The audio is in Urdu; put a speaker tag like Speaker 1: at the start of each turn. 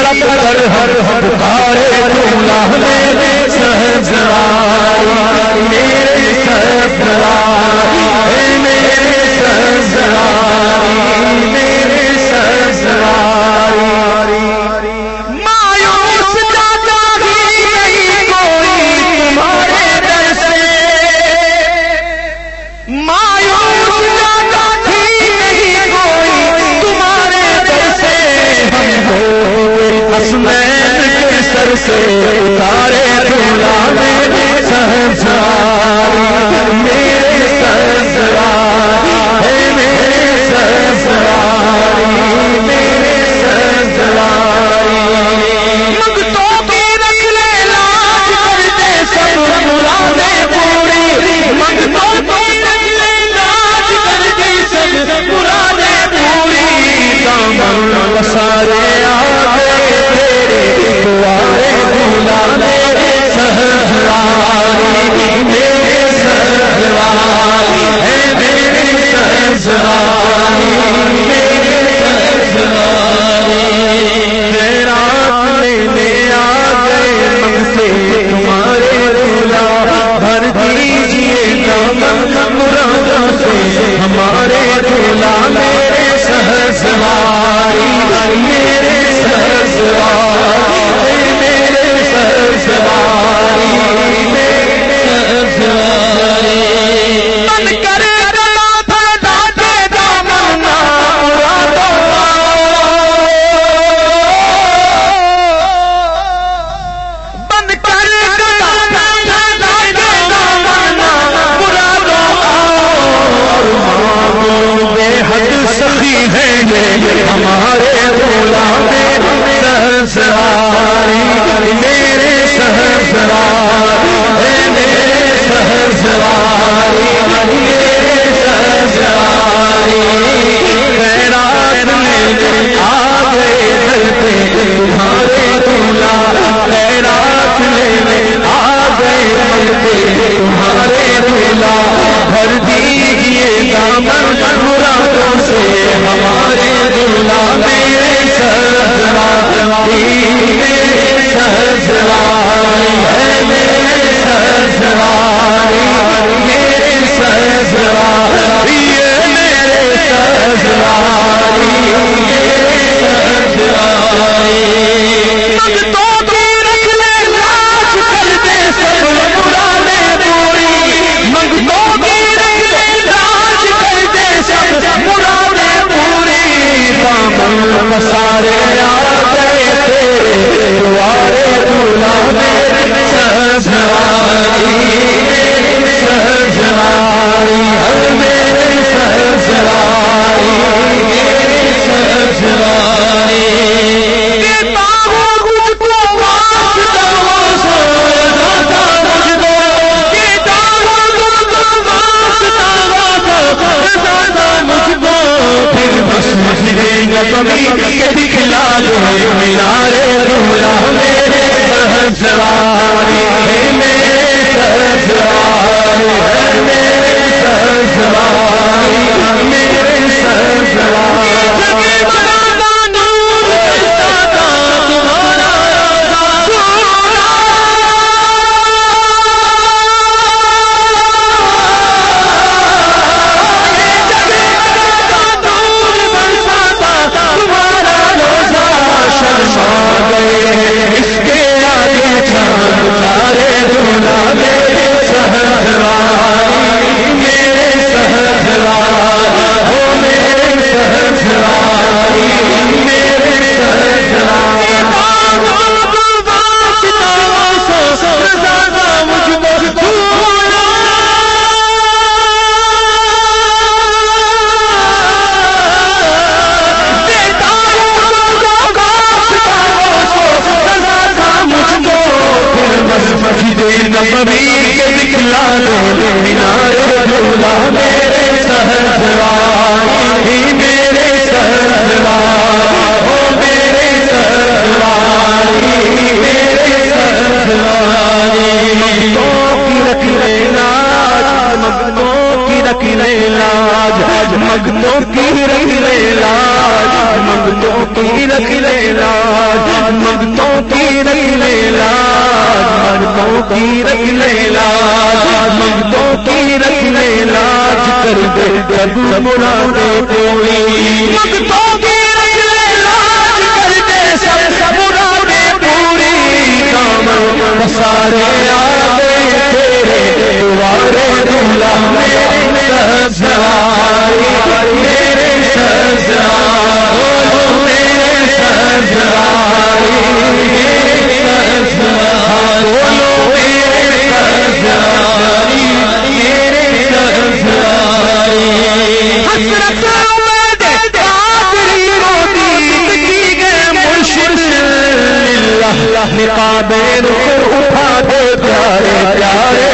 Speaker 1: تڑپ کر ہر پکارے مولا میرے سہزرار میرے سہزرار میرے سہزرار میرے سہزرار مایوس جاتا ہی نہیں کوئی تمہارے در سے مایوس جاتا ہی نہیں کوئی تمہارے در سے ہم ہو حسنین کے سر سے اتارے مولا میرے سہزرار میرے سہزرار میرے سہزرار میرے سہزرار منگتوں کی رکھ لے لاج کر دے سب مرادیں پوری منگتوں کی رکھ لے لاج کر دے سب مرادیں پوری دامن سارے
Speaker 2: مگنوں کی رکھ لے لاج
Speaker 1: منگتوں کی رکھ لے لاج منگتوں کی رکھ لے لاج منگتوں کی رکھ لے لاج منگتوں کی رکھ لے لاج کر دے جب مرادیں پوری منگتوں کی رکھ لے لاج کر دے سب مرادیں پوری دامن سارے آگے تیرے دوارے دلہا میرے سجائی میرے سجائی میرے سجائی میرے سجائی میرے سجائی میرے سجائی حسرت نقابیں اٹھا دے پیارے پیارے